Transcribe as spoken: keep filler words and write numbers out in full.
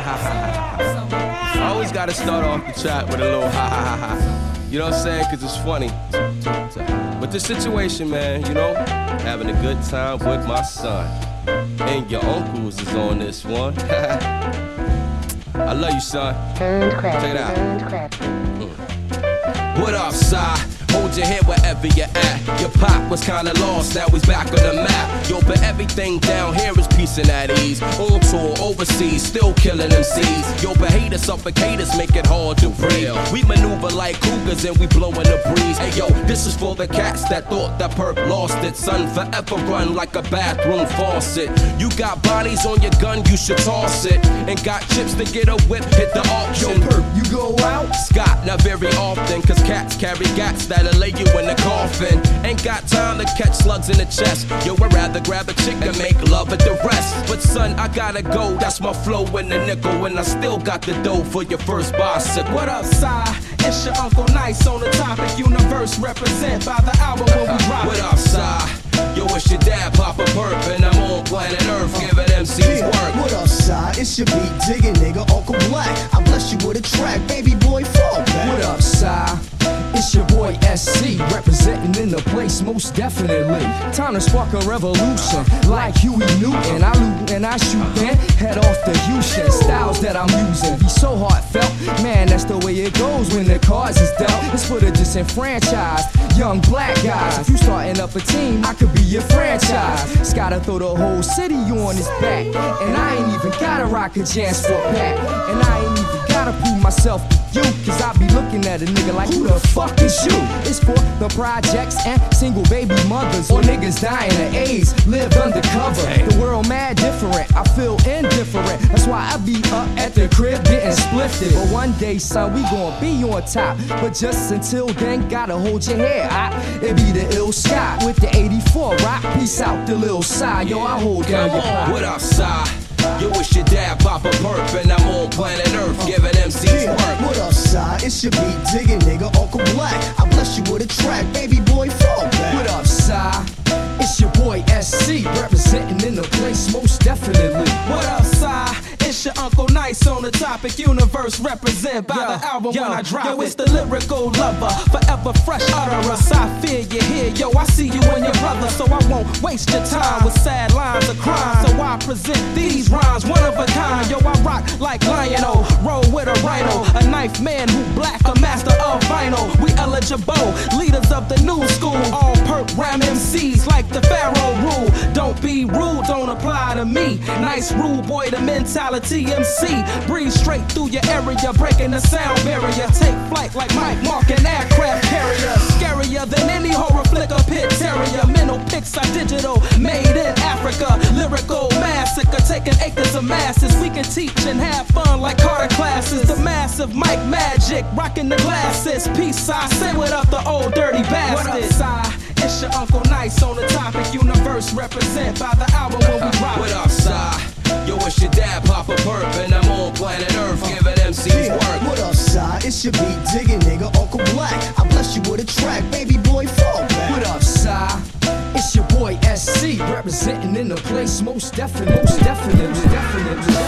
ha ha ha. I always gotta start off the track with a little ha ha ha ha. You know what I'm saying? Cause it's funny. But the situation, man, you know, having a good time with my son. And your uncles is on this one. I love you, son. Check it out. Mm. What up, Si? Hold your head wherever you're at. Your pop was kinda lost, now he's back on the map. Yo, but everything down here is peace and at ease. On tour, overseas, still killing M Cs. Yo, but haters, suffocators make it hard to breathe. We maneuver like cougars and we blowin' the breeze. Hey yo, this is for the cats that thought that perp lost it. Son, forever run like a bathroom faucet. You got bodies on your gun, you should toss it. And got chips to get a whip, hit the auction. Yo, perp, you go out? Scott, not very often, cause cats carry gats that'll lay you in the coffin. Ain't got time to catch slugs in the chest. Yo, I'd rather grab a chick and make love at the rest. But son, I gotta go, that's my flow in the nickel. And I still got the dough for your first bicycle. What up, Si? It's your Uncle Nice on the topic. Universe represent by the album when we drop it. What up, Si? Yo, it's your dad, Papa Perp, and I'm on planet Earth, giving M Cs Yeah, work. what up, Si? It's your beat digging nigga, Uncle Black. I bless you with a track, baby boy, fall back. What up, Si? It's your boy S C, representing in the place most definitely. Time to spark a revolution, like Huey Newton. I loot and I shoot, then head off to Houston. Styles that I'm using be so heartfelt, man. That's the way it goes when the cards is dealt. It's for the disenfranchised, young black guys. If you starting up a team, I could be your franchise. It's gotta throw the whole city on his back, and I ain't even gotta rock a Jans for a pack, and I ain't even gotta prove myself to you, cause I be looking at a nigga like, who the fuck is you? It's for the projects and single baby mothers, or niggas dying of AIDS, live undercover. The world mad different, I feel indifferent. That's why I be up at the crib getting splifted. But one day, son, we gon' be on top. But just until then, gotta hold your head high. It be the ill Scott with the eighty-four rock. Peace out, the little side. Yo, I hold down your pop. What up, Si? Yo, it's your dad, Papa Perp, and I'm on planet Earth, giving M Cs Yeah, work. what up, Si? It's your beat digging nigga, Uncle Black. I bless you with a track, baby boy, fall back. What up, Si? It's your boy S C, representing in the place most definitely. What up, Si? It's your Uncle Nice on the topic. Universe represent by Yo, the album yo, when I drop yo, it. It's the lyrical lover, forever fresh utterer. I fear you here, yo. I see you and your brother, so I won't waste your time with sad lines of crime. So I present these rhymes, one of a kind. Yo, I rock like Lion-O, roll with a rhino, a knife man who black, a master of vinyl. We eligible, leaders of the new school. All perp ram M Cs like the Pharaoh rule. Don't be rude, don't apply to me. Nice rule, boy, the mentality M C. Breathe straight through your area, breaking the sound barrier. Take flight like Mike Mark, an aircraft carrier. Scarier than any horror flick or pit terrier. Mental pics are digital, made in Africa. Lyrical massacre, taking acres of masses. We can teach and have fun like Carter classes. The massive Mike Magic, rocking the glasses. Peace, I say what up the old dirty bastard. What up, Si? It's your Uncle Nice on the topic. Universe represent by the album when we drop it. What up, Si? Yo, it's your dad, Papa Perp, and I'm on planet Earth, giving M Cs Yeah, work. what up, Si? It's your beat digging nigga, Uncle Black. I bless you with a track, baby boy, fall back. What up, Si? It's your boy S C, representing in the place most definitely, most definitely, definitely.